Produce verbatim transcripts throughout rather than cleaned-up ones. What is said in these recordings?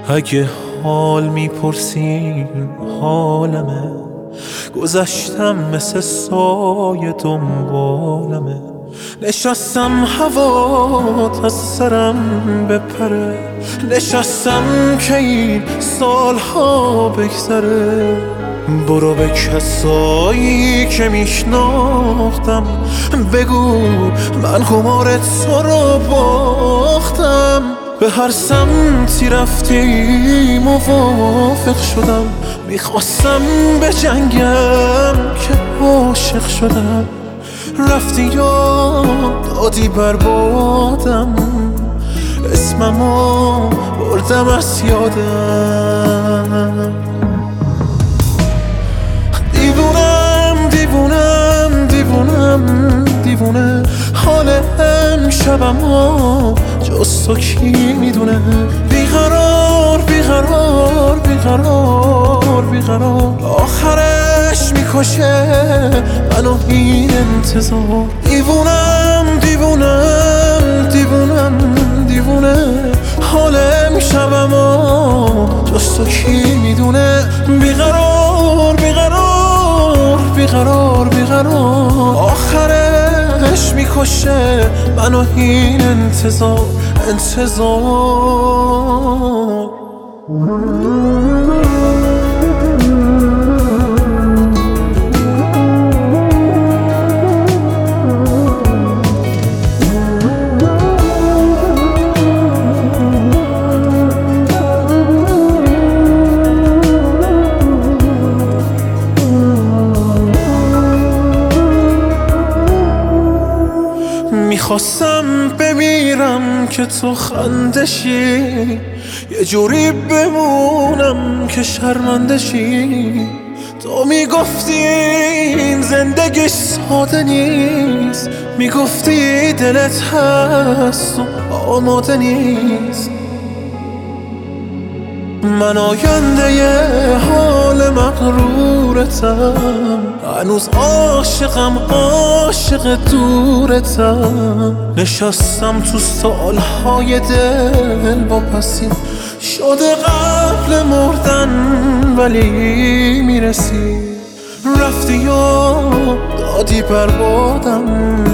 اگه حال میپرسین حالمه، گذشتم مثل سایه دنبالمه. نشستم هوات از سرم بپره، نشستم که این سالها بگذره. برو به کسایی که میشناختم بگو من قمار تو رو باختم. به هر سمتی رفتی موافق شدم، میخواستم به جنگم که عاشق شدم. رفتی یا دادی بربادم، اسممو بردم از یادم. دیوونم دیوونم دیوونم دیوونه، حال امشبمو جز تو کی میدونه. بیقرار بیقرار بیقرار بیقرار، آخرش میکشه منو این انتظار. دیوونم دیوونم دیوونم دیوونه، حال امشبمو جز تو کی میدونه. بیقرار بیقرار بیقرار بیقرار، آخرش میکشه منو این انتظار انتظار. میخواستم بمیرم که تو خندشی، یه جوری بمونم که شرمندشی. تو میگفتی این زندگی ساده نیست، میگفتی دلت هست و آماده نیست. من آینده یه حال مغرورتم، هنوز عاشقم عاشق دورتم. نشستم تو سالهای دل با پسی، شده قبل مردن ولی میرسی. رفتی یا دادی بربادم،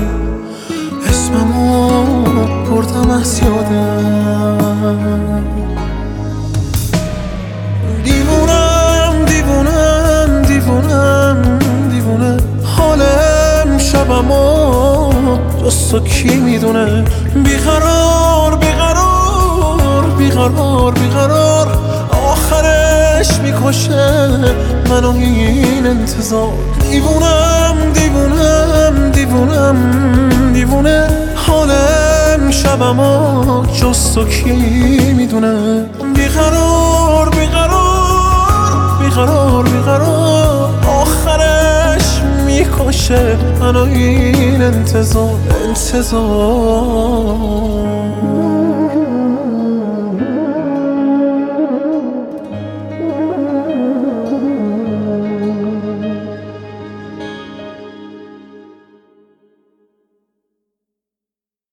اسممو بردم از یادم. دیوونم دیوونم دیوونم دیوونه، حال امشبمو جز تو کی میدونه. بیقرار بیقرار بیقرار بیقرار، آخرش میکشه منو این انتظار. دیوونم دیوونم دیوونم دیوونه، حال امشبمو جز تو کی میدونه. بیقرار بیقرار بیقرار بیقرار، آخرش میکشه منو این انتظار انتظار.